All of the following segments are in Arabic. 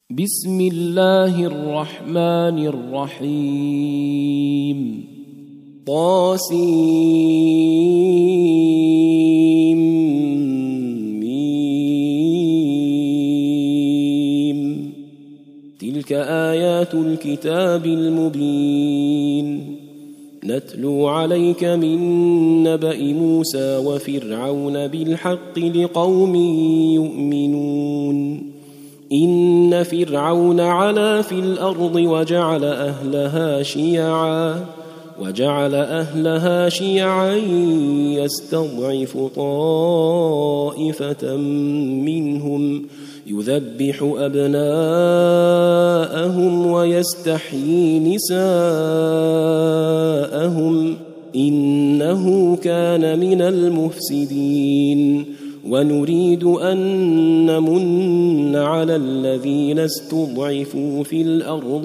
بسم الله الرحمن الرحيم طاسيم تلك آيات الكتاب المبين نتلو عليك من نبأ موسى وفرعون بالحق لقوم يؤمنون إن فرعون علا في الأرض وجعل أهلها شيعا يستضعف طائفة منهم يذبح أبناءهم ويستحيي نساءهم إنه كان من المفسدين ونريد أن نمن على الذين استضعفوا في الأرض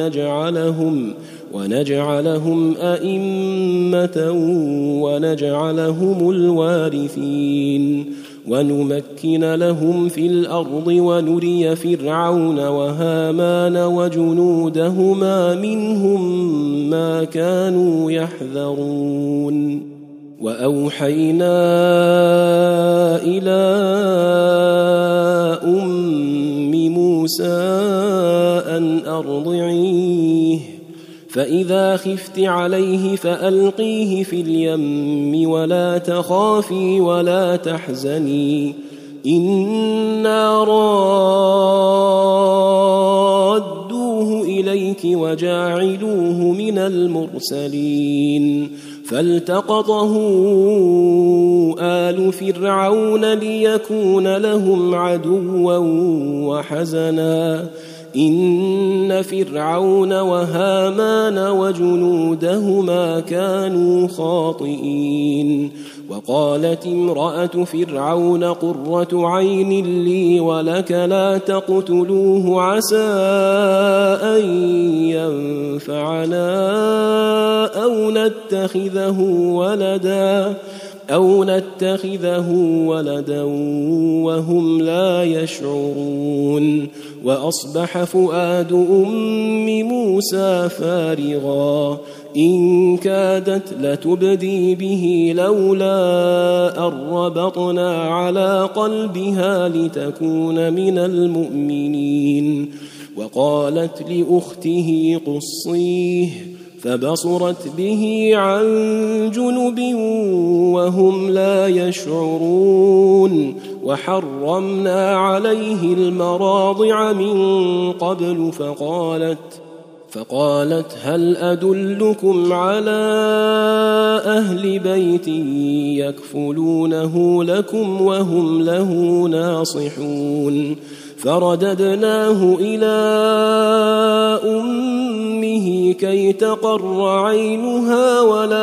ونجعلهم أئمة ونجعلهم الوارثين ونمكن لهم في الأرض ونري فرعون وهامان وجنودهما منهم ما كانوا يحذرون وأوحينا إلى أم موسى أن أرضعيه فإذا خفت عليه فألقيه في اليم ولا تخافي ولا تحزني إنا رادوه إليك وجاعلوه من المرسلين فالتقطه آل فرعون ليكون لهم عدوا وحزنا إن فرعون وهامان وجنودهما كانوا خاطئين وقالت امرأة فرعون قرة عين لي ولك لا تقتلوه عسى أن ينفعنا أو نتخذه ولدا وهم لا يشعرون وأصبح فؤاد أم موسى فارغا إن كادت لتبدي به لولا أن ربطنا على قلبها لتكون من المؤمنين وقالت لأخته قصيه فبصرت به عن جنب وهم لا يشعرون وحرمنا عليه المراضع من قبل فقالت هل أدلكم على أهل بيت يكفلونه لكم وهم له ناصحون فرددناه إلى أمه كي تقر عينها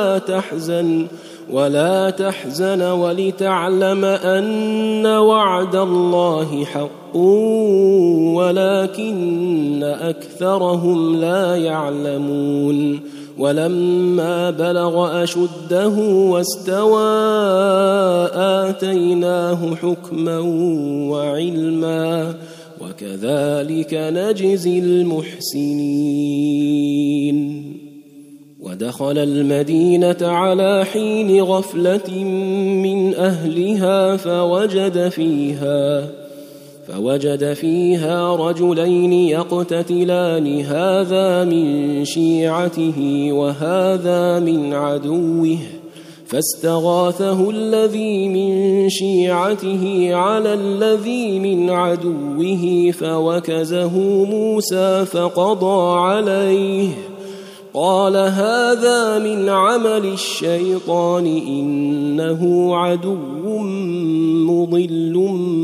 ولا تحزن ولتعلم أن وعد الله حق ولكن أكثرهم لا يعلمون ولما بلغ أشده واستوى آتيناه حكما وعلما وكذلك نجزي المحسنين ودخل المدينة على حين غفلة من أهلها فوجد فيها رجلين يقتتلان هذا من شيعته وهذا من عدوه فاستغاثه الذي من شيعته على الذي من عدوه فوكزه موسى فقضى عليه قال هذا من عمل الشيطان إنه عدو مضل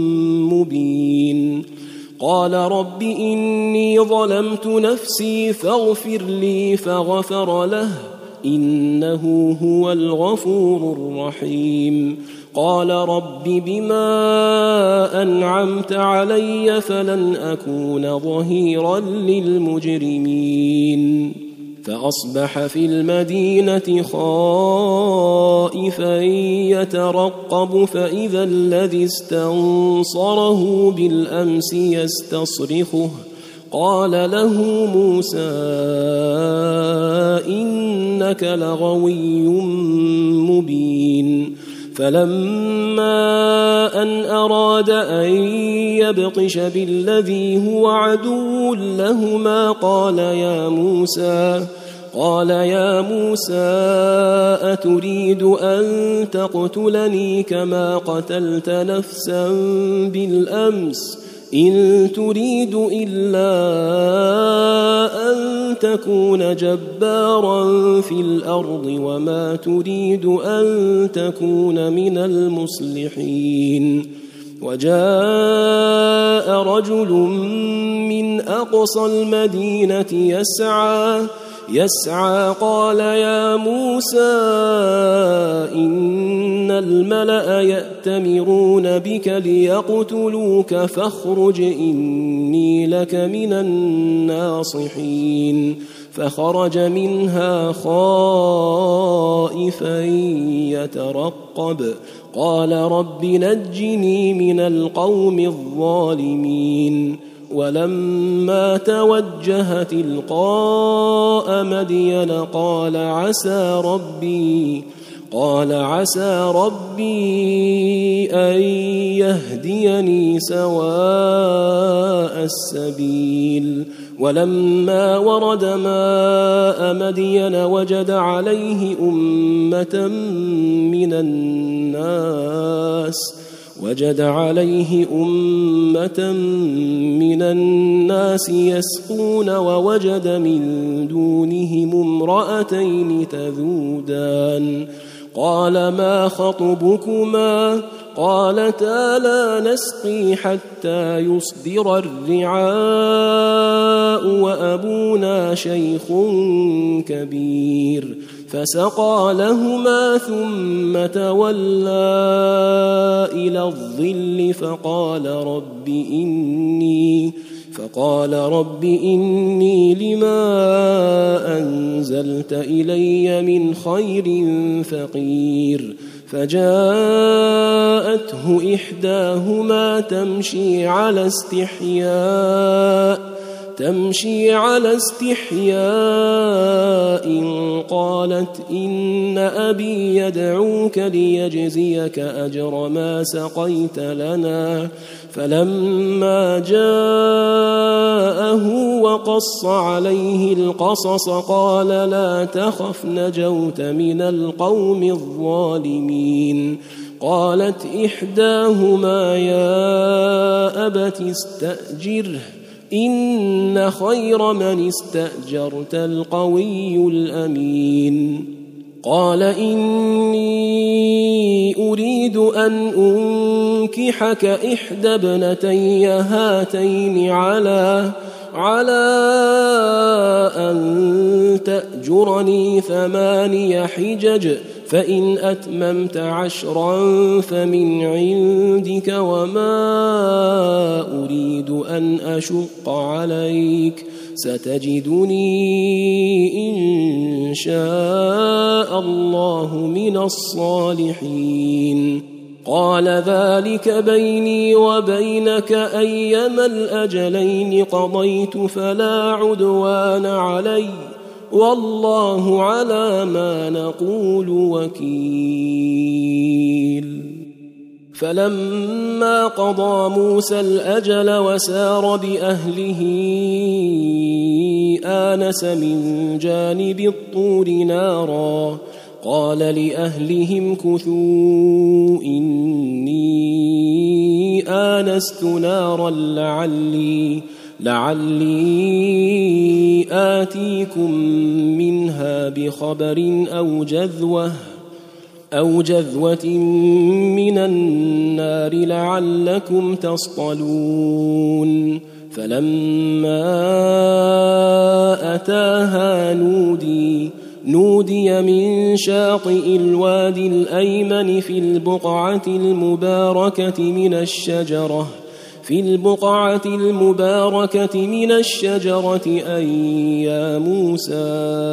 مبين قال رب إني ظلمت نفسي فاغفر لي فغفر له إنه هو الغفور الرحيم قال رب بما أنعمت علي فلن أكون ظهيرا للمجرمين فأصبح في المدينة خائفا يترقب فإذا الذي استنصره بالأمس يستصرخه قال له موسى إنك لغوي مبين فلما أن أراد أن يبطش بالذي هو عدو لهما قال يا موسى أتريد أن تقتلني كما قتلت نفسا بالأمس إن تريد إلا أن تكون جبارا في الأرض وما تريد أن تكون من المصلحين وجاء رجل من أقصى المدينة يسعى قال يا موسى إن الملأ يأتمرون بك ليقتلوك فاخرج إني لك من الناصحين فخرج منها خائفا يترقب قال رب نجني من القوم الظالمين ولما توجه تلقاء مدين قال عسى ربي أن يهديني سواء السبيل ولما ورد ماء مدين وجد عليه أمة من الناس يسقون ووجد من دونهم امرأتين تذودان قال ما خطبكما قالتا لا نسقي حتى يصدر الرعاء وأبونا شيخ كبير فسقى لهما ثم تولى إلى الظل فقال رب إني لما أنزلت إلي من خير فقير فجاءته إحداهما تمشي على استحياء قالت إن أبي يدعوك ليجزيك أجر ما سقيت لنا فلما جاءه وقص عليه القصص قال لا تخف نجوت من القوم الظالمين قالت إحداهما يا أبت استأجره إن خير من استأجرت القوي الأمين قال إني أريد أن أنكحك إحدى ابنتي هاتين على أن تأجرني 8 حجج فإن أتممت 10 فمن عندك وما أريد أن أشق عليك ستجدني إن شاء الله من الصالحين قال ذلك بيني وبينك أيما الأجلين قضيت فلا عدوان علي والله على ما نقول وكيل فلما قضى موسى الأجل وسار بأهله آنس من جانب الطور نارا قال لأهلهم كثوا إني آنست نارا لعلي آتيكم منها بخبر أو جذوة من النار لعلكم تصطلون فلما أتاها نودي من شاطئ الوادي الأيمن في البقعة المباركة من الشجرة أن يا موسى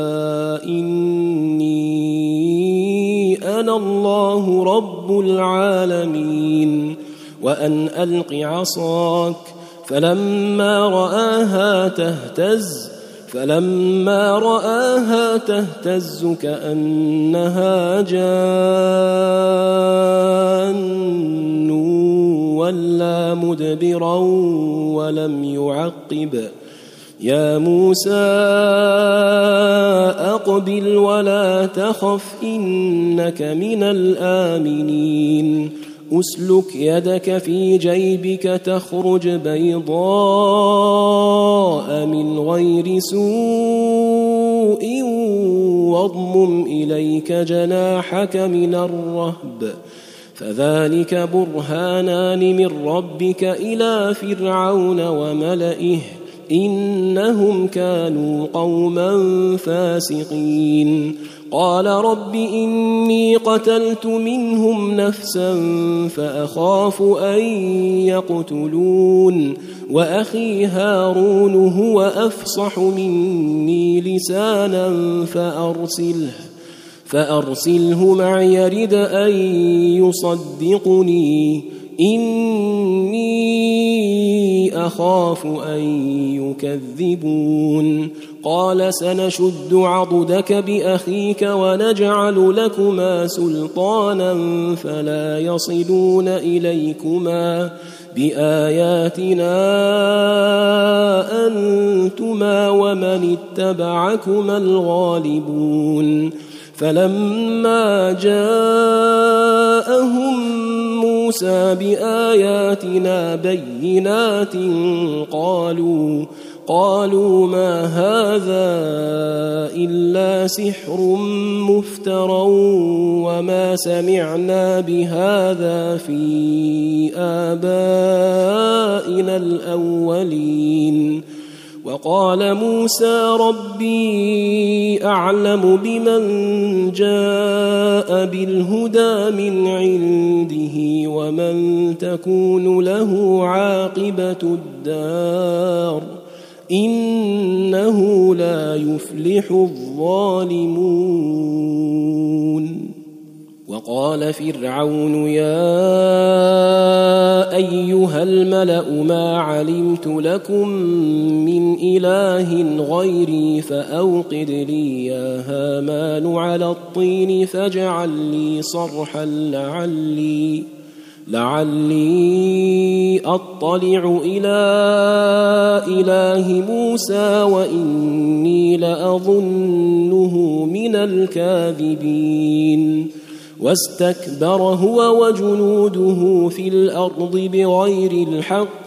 إني أنا الله رب العالمين وأن ألق عصاك فلما رآها تهتز كأنها جان ولا مدبرا ولم يعقب. يا موسى أقبل ولا تخف إنك من الآمنين. أسلك يدك في جيبك تخرج بيضاء من غير سوء واضمم إليك جناحك من الرهب فذلك برهانان من ربك إلى فرعون وملئه إنهم كانوا قوما فاسقين. قال رب إني قتلت منهم نفسا فأخاف أن يقتلون وأخي هارون هو أفصح مني لسانا فأرسله معي يرد أن يصدقني إني أخاف أن يكذبون. قال سنشد عضدك بأخيك ونجعل لكما سلطانا فلا يصلون إليكما بآياتنا أنتما ومن اتبعكما الغالبون. فلما جاءهم موسى بآياتنا بينات قالوا ما هذا إلا سحر مفترى وما سمعنا بهذا في آبائنا الأولين. وقال موسى ربي أعلم بمن جاء بالهدى من عنده ومن تكون له عاقبة الدار إنه لا يفلح الظالمون. وقال فرعون يا أيها الملأ ما علمت لكم من إله غيري فأوقد لي يا هامان على الطين فاجعل لي صرحا لعلي أطلع إلى إله موسى وإني لأظنه من الكاذبين. واستكبر هو وجنوده في الأرض بغير الحق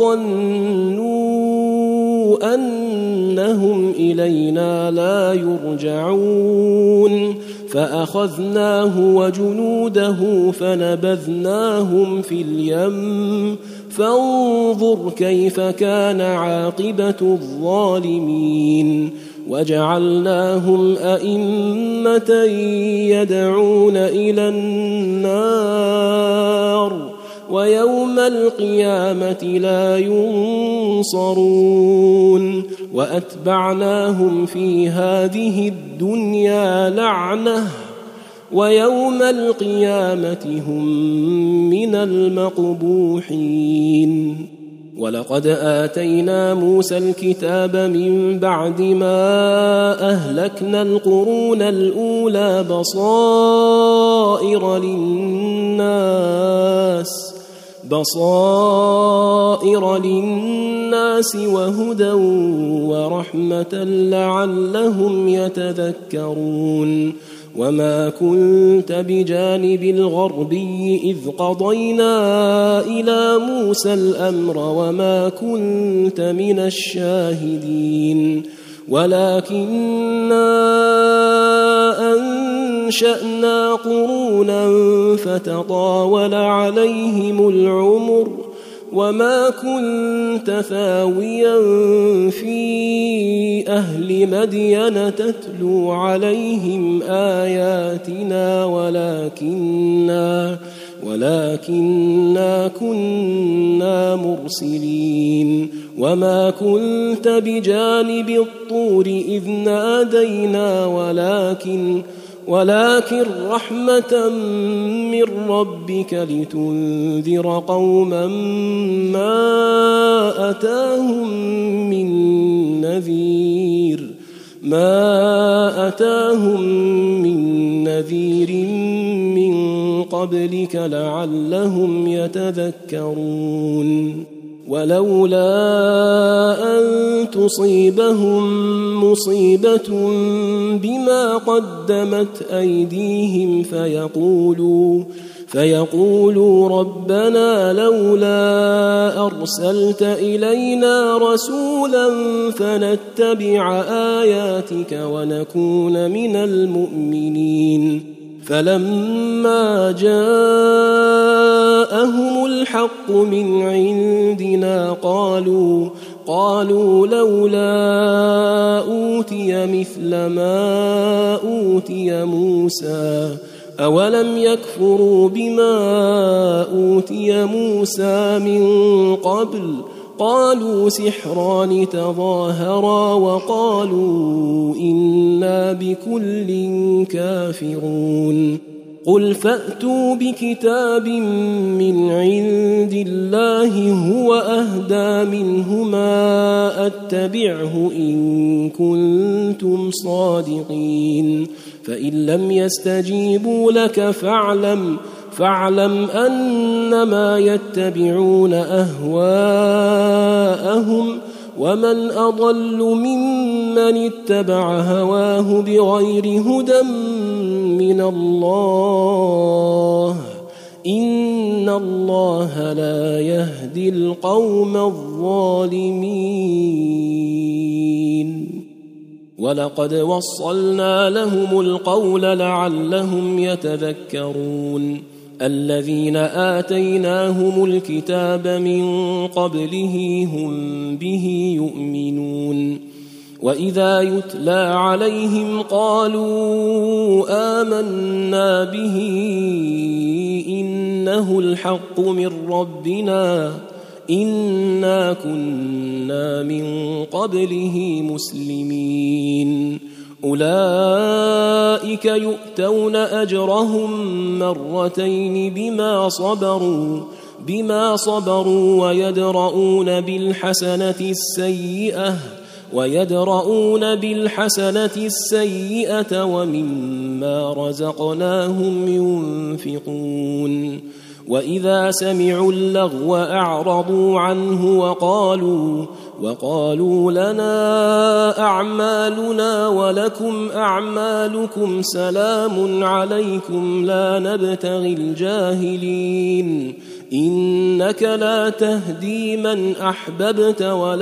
وظنوا أنهم إلينا لا يرجعون فأخذناه وجنوده فنبذناهم في اليم فانظر كيف كان عاقبة الظالمين. وجعلناهم أئمة يدعون إلى النار ويوم القيامة لا ينصرون. وأتبعناهم في هذه الدنيا لعنة ويوم القيامة هم من المقبوحين. ولقد آتينا موسى الكتاب من بعد ما أهلكنا القرون الأولى بصائر للناس وهدى ورحمة لعلهم يتذكرون. وما كنت بجانب الغربي إذ قضينا إلى موسى الأمر وما كنت من الشاهدين ولكننا أنشأنا قرونا فتطاول عليهم العمر وما كنت ثاويا في أهل مدين تتلو عليهم آياتنا ولكننا كنا مرسلين. وما كنت بجانب الطور إذ نادينا ولكن رحمة من ربك لتنذر قوما ما أتاهم من نذير من قبلك لعلهم يتذكرون ولولا أن تصيبهم مصيبة بما قدمت أيديهم فيقولوا ربنا لولا أرسلت إلينا رسولا فنتبع آياتك ونكون من المؤمنين فلما جاءهم الحق من عندنا قالوا لولا أوتي مثل ما أوتي موسى أولم يكفروا بما أوتي موسى من قبل قالوا سحران تظاهرا وقالوا إنا بكل كافرون قل فأتوا بكتاب من عند الله هو أهدى منهما أتبعه إن كنتم صادقين فإن لم يستجيبوا لك فاعلم أنما يتبعون أهواءهم ومن أضل ممن اتبع هواه بغير هدى من الله إن الله لا يهدي القوم الظالمين ولقد وصلنا لهم القول لعلهم يتذكرون الذين آتيناهم الكتاب من قبله هم به يؤمنون وإذا يتلى عليهم قالوا آمنا به إنه الحق من ربنا إنا كنا من قبله مسلمين أولئك يؤتون أجرهم مرتين بما صبروا ويدرؤون بالحسنة السيئة ومما رزقناهم ينفقون وإذا سمعوا اللغو أعرضوا عنه وقالوا لنا أعمالنا ولكم أعمالكم سلام عليكم لا نبتغي الجاهلين إنك لا تهدي من أحببت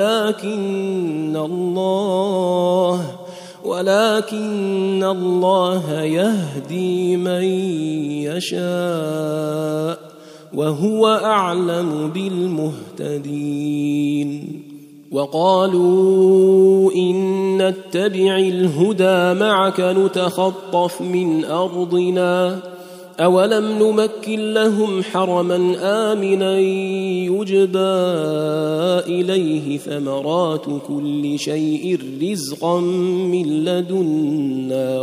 ولكن الله يهدي من يشاء وهو أعلم بالمهتدين وقالوا إن نتبع الهدى معك نتخطف من أرضنا أولم نمكن لهم حرما آمنا يجبى إليه ثمرات كل شيء رزقا من لدنا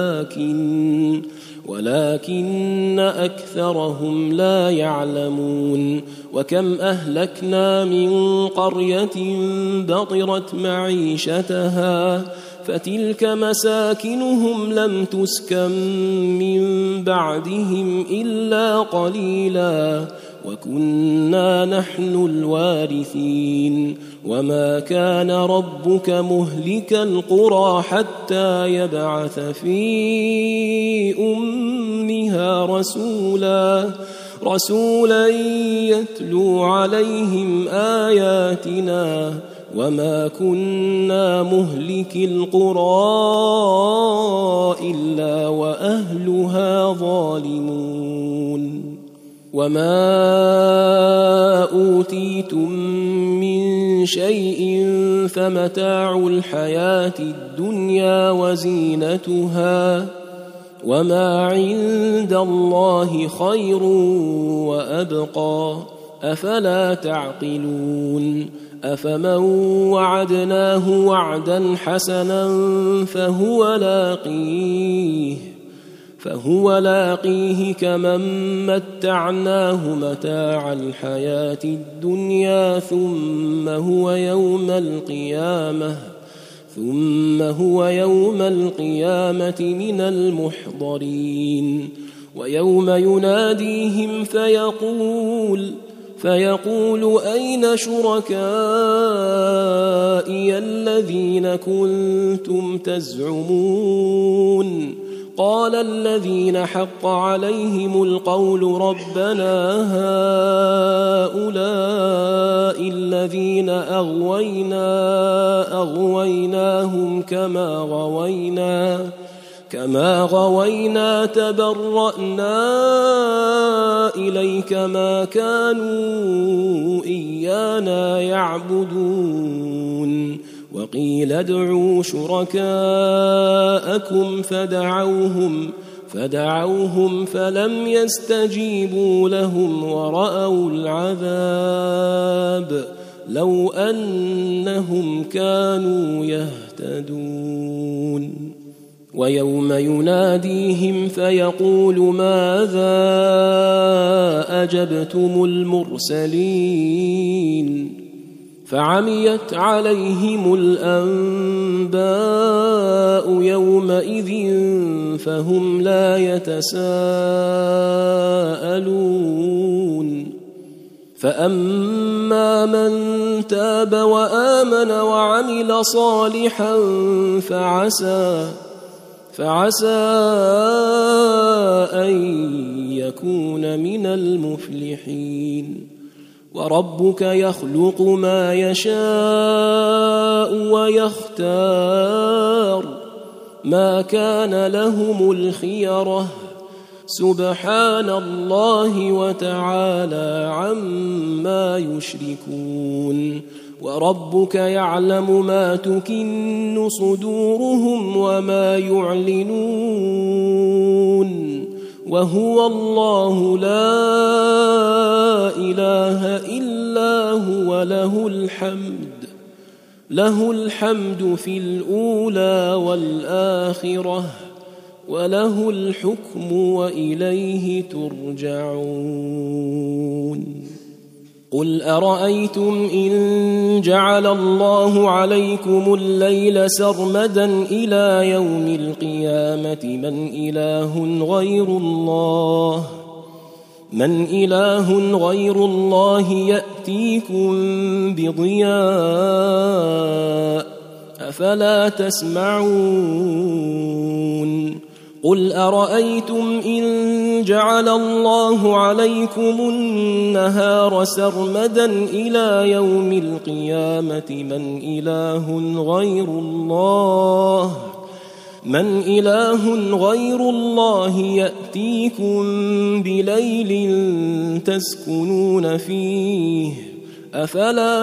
ولكن أكثرهم لا يعلمون وكم أهلكنا من قرية بطرت معيشتها فتلك مساكنهم لم تسكن من بعدهم إلا قليلا وكنا نحن الوارثين وما كان ربك مهلك القرى حتى يبعث في أمها رسولا يتلو عليهم آياتنا وما كنا مهلك القرى إلا وأهلها ظالمون وما أوتيتم من شيء فمتاع الحياة الدنيا وزينتها وما عند الله خير وأبقى أفلا تعقلون أفمن وعدناه وعدا حسنا فهو لاقيه فهو لاقيه كمن متعناه متاع الحياة الدنيا ثم هو يوم القيامة من المحضرين. ويوم يناديهم فيقول أين شركائي الذين كنتم تزعمون؟ قال الذين حق عليهم القول ربنا هؤلاء الذين أغويناهم كما غوينا تبرأنا إليك ما كانوا إيانا يعبدون. وقيل ادعوا شركاءكم فدعوهم فلم يستجيبوا لهم ورأوا العذاب لو أنهم كانوا يهتدون. ويوم يناديهم فيقول ماذا أجبتم المرسلين؟ فعميت عليهم الأنباء يومئذ فهم لا يتساءلون. فأما من تاب وآمن وعمل صالحا فعسى أن يكون من المفلحين. وربك يخلق ما يشاء ويختار ما كان لهم الخيرة سبحان الله وتعالى عما يشركون. وربك يعلم ما تكن صدورهم وما يعلنون وهو الله لا إله إلا هو له الحمد في الأولى والآخرة وله الحكم وإليه ترجعون. قل أرأيتم إن جعل الله عليكم الليل سرمدا إلى يوم القيامة من إله غير الله يأتيكم بضياء أفلا تسمعون. قل أرأيتم إن جعل الله عليكم النهار سرمدا إلى يوم القيامة من إله غير الله يأتيكم بليل تسكنون فيه أفلا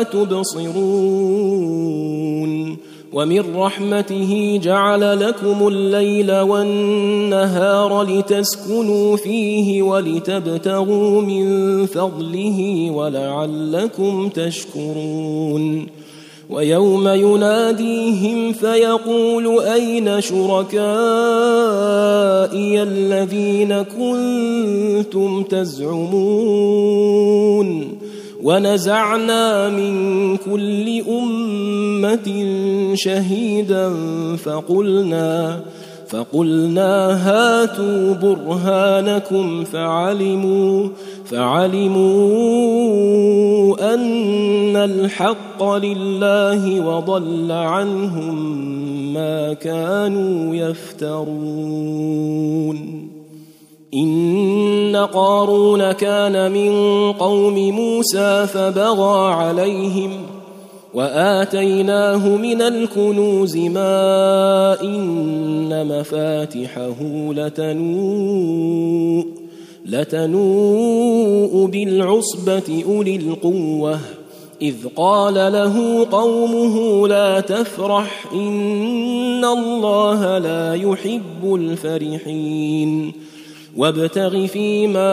تبصرون. ومن رحمته جعل لكم الليل والنهار لتسكنوا فيه ولتبتغوا من فضله ولعلكم تشكرون. ويوم يناديهم فيقول أين شركائي الذين كنتم تزعمون؟ ونزعنا من كل أمة شهيدا فقلنا هاتوا برهانكم فعلموا أن الحق لله وضل عنهم ما كانوا يفترون. إن قارون كان من قوم موسى فبغى عليهم وآتيناه من الكنوز ما إن مفاتحه لتنوء بالعصبة أولي القوة إذ قال له قومه لا تفرح إن الله لا يحب الفرحين. وابتغ فيما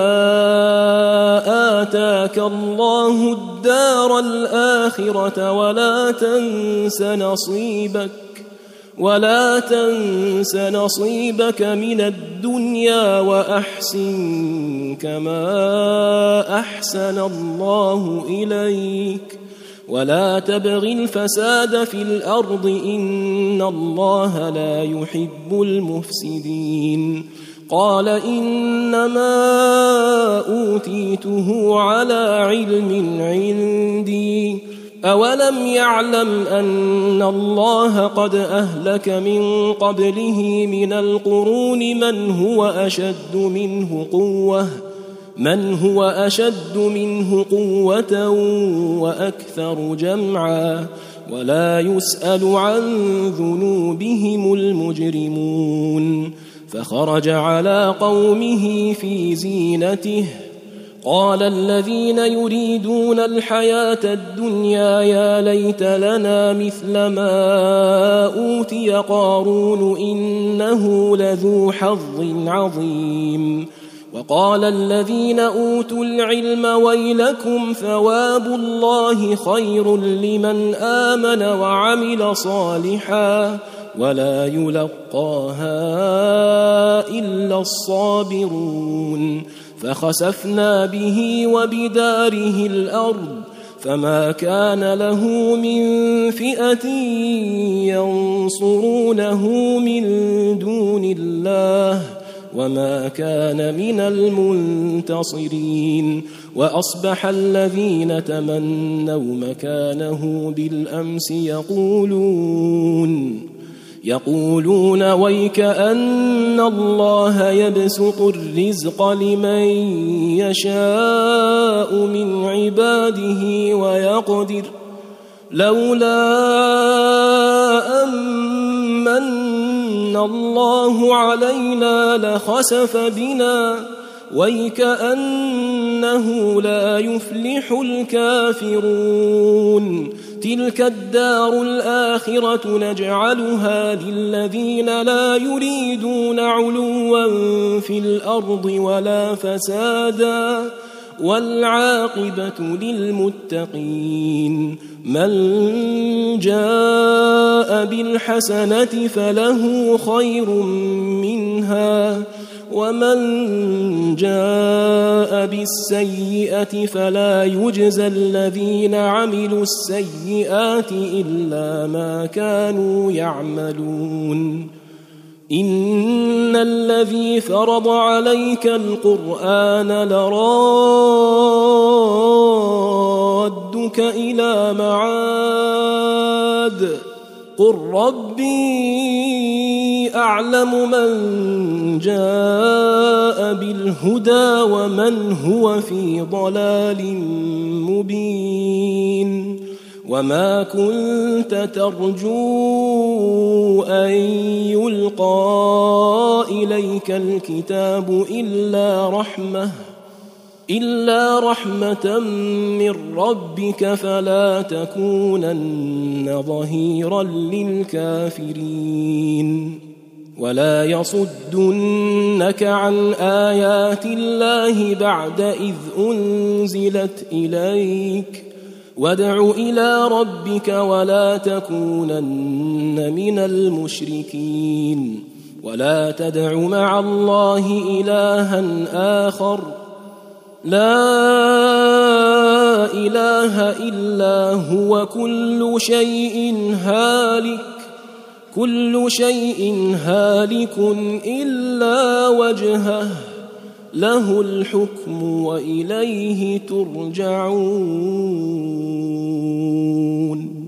آتاك الله الدار الآخرة ولا تنس نصيبك من الدنيا وأحسن كما أحسن الله إليك ولا تبغ الفساد في الأرض إن الله لا يحب المفسدين. قال إنما أوتيته على علم عندي أولم يعلم أن الله قد أهلك من قبله من القرون من هو أشد منه قوة وأكثر جمعا ولا يسأل عن ذنوبهم المجرمون. فخرج على قومه في زينته قال الذين يريدون الحياة الدنيا يا ليت لنا مثل ما أوتي قارون إنه لذو حظ عظيم. وقال الذين أوتوا العلم ويلكم ثواب الله خير لمن آمن وعمل صالحا ولا يلقاها إلا الصابرون. فخسفنا به وبداره الأرض فما كان له من فئة ينصرونه من دون الله وما كان من المنتصرين. وأصبح الذين تمنوا مكانه بالأمس يقولون ويك أن الله يبسط الرزق لمن يشاء من عباده ويقدر لولا أمن الله علينا لخسف بنا ويكأنه لا يفلح الكافرون. تلك الدار الآخرة نجعلها للذين لا يريدون علوا في الأرض ولا فسادا والعاقبة للمتقين. من جاء بالحسنة فله خير منها ومن جاء بالسيئة فلا يجزى الذين عملوا السيئات إلا ما كانوا يعملون. إن الذي فرض عليك القرآن لرادك إلى معاد قل ربي أعلم من جاء بالهدى ومن هو في ضلال مبين. وما كنت ترجو أن يلقى إليك الكتاب إلا رحمة من ربك فلا تكونن ظهيرا للكافرين. ولا يصدنك عن آيات الله بعد إذ أنزلت إليك وادع إلى ربك ولا تكونن من المشركين. ولا تدع مع الله إلها آخر لا إله إلا هو كل شيء هالك إلا وجهه له الحكم وإليه ترجعون.